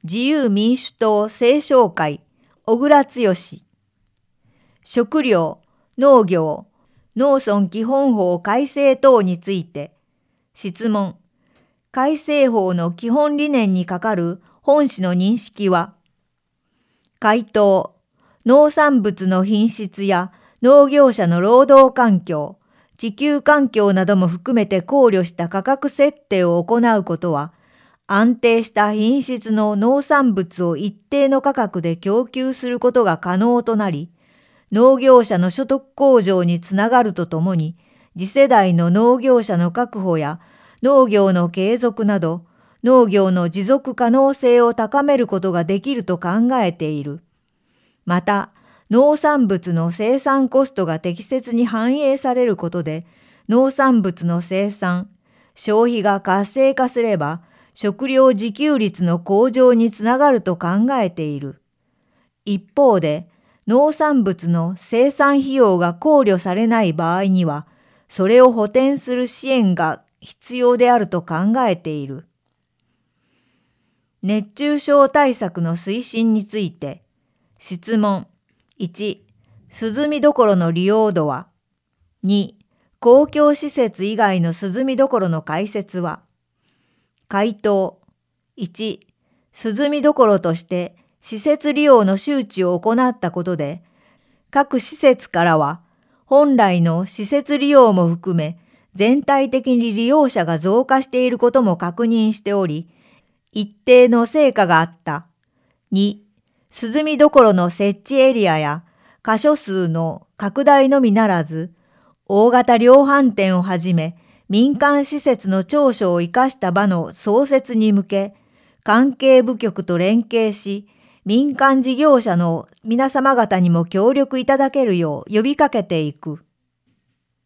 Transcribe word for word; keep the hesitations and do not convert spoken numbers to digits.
自由民主党青商会小倉剛。食料、農業、農村基本法改正等について質問。改正法の基本理念にかかる本旨の認識は？回答。農産物の品質や農業者の労働環境、地球環境なども含めて考慮した価格設定を行うことは、安定した品質の農産物を一定の価格で供給することが可能となり、農業者の所得向上につながるとともに、次世代の農業者の確保や農業の継続など、農業の持続可能性を高めることができると考えている。また、農産物の生産コストが適切に反映されることで、農産物の生産、消費が活性化すれば、食料自給率の向上につながると考えている。一方で、農産物の生産費用が考慮されない場合には、それを補填する支援が必要であると考えている。熱中症対策の推進について、質問。いち、涼み処の利用度は？に、公共施設以外の涼み処の開設は？回答。いち、涼み処として施設利用の周知を行ったことで、各施設からは本来の施設利用も含め全体的に利用者が増加していることも確認しており、一定の成果があった。に、涼み処の設置エリアや箇所数の拡大のみならず、大型量販店をはじめ民間施設の長所を生かした場の創設に向け、関係部局と連携し、民間事業者の皆様方にも協力いただけるよう呼びかけていく。